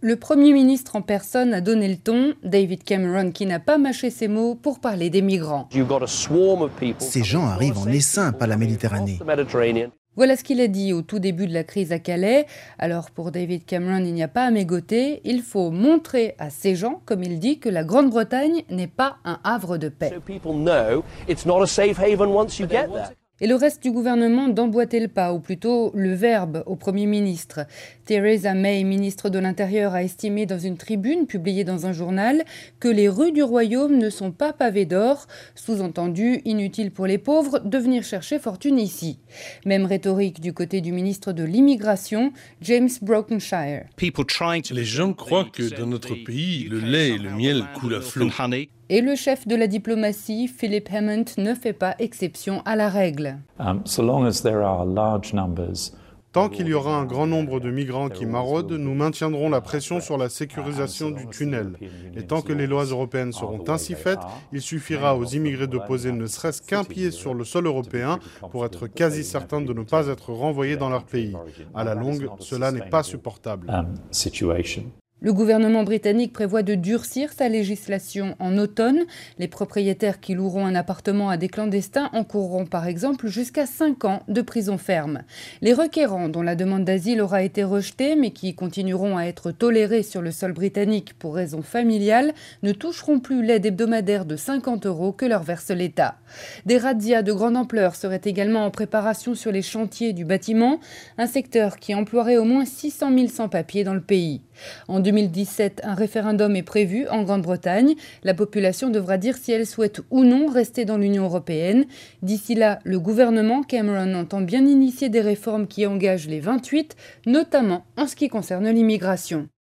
Le Premier ministre en personne a donné le ton, David Cameron qui n'a pas mâché ses mots pour parler des migrants. Ces gens arrivent en essaim par la Méditerranée. Voilà ce qu'il a dit au tout début de la crise à Calais. Alors pour David Cameron, il n'y a pas à mégoter. Il faut montrer à ces gens, comme il dit, que la Grande-Bretagne n'est pas un havre de paix. Et le reste du gouvernement d'emboîter le pas, ou plutôt le verbe, au Premier ministre. Theresa May, ministre de l'Intérieur, a estimé dans une tribune publiée dans un journal que les rues du Royaume ne sont pas pavées d'or, sous-entendu inutile pour les pauvres de venir chercher fortune ici. Même rhétorique du côté du ministre de l'Immigration, James Brokenshire. Les gens croient que dans notre pays, le lait et le miel coulent à flot. Et le chef de la diplomatie, Philip Hammond, ne fait pas exception à la règle. Tant qu'il y aura un grand nombre de migrants qui maraudent, nous maintiendrons la pression sur la sécurisation du tunnel. Et tant que les lois européennes seront ainsi faites, il suffira aux immigrés de poser ne serait-ce qu'un pied sur le sol européen pour être quasi certains de ne pas être renvoyés dans leur pays. À la longue, cela n'est pas supportable. Le gouvernement britannique prévoit de durcir sa législation en automne. Les propriétaires qui loueront un appartement à des clandestins encourront par exemple jusqu'à 5 ans de prison ferme. Les requérants dont la demande d'asile aura été rejetée mais qui continueront à être tolérés sur le sol britannique pour raisons familiales ne toucheront plus l'aide hebdomadaire de 50 € que leur verse l'État. Des razzias de grande ampleur seraient également en préparation sur les chantiers du bâtiment, un secteur qui emploierait au moins 600 000 sans-papiers dans le pays. En 2017, un référendum est prévu en Grande-Bretagne. La population devra dire si elle souhaite ou non rester dans l'Union européenne. D'ici là, le gouvernement Cameron entend bien initier des réformes qui engagent les 28, notamment en ce qui concerne l'immigration.